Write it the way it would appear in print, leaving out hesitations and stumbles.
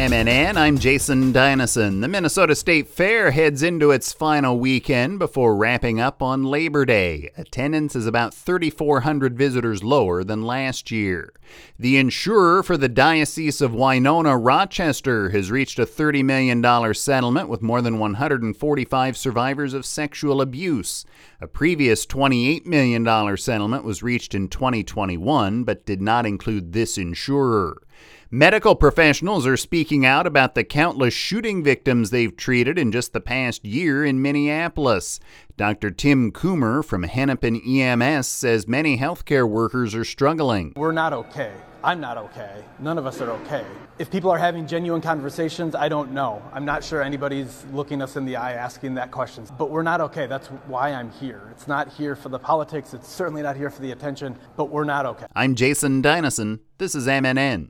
MNN, I'm Jason Dynasson. The Minnesota State Fair heads into its final weekend before wrapping up on Labor Day. Attendance is about 3,400 visitors lower than last year. The insurer for the Diocese of Winona-Rochester has reached a $30 million settlement with more than 145 survivors of sexual abuse. A previous $28 million settlement was reached in 2021, but did not include this insurer. Medical professionals are speaking out about the countless shooting victims they've treated in just the past year in Minneapolis. Dr. Tim Coomer from Hennepin EMS says many healthcare workers are struggling. We're not okay. I'm not okay. None of us are okay. If people are having genuine conversations, I don't know. I'm not sure anybody's looking us in the eye asking that question. But we're not okay. That's why I'm here. It's not here for the politics. It's certainly not here for the attention. But we're not okay. I'm Jason Dynasson. This is MNN.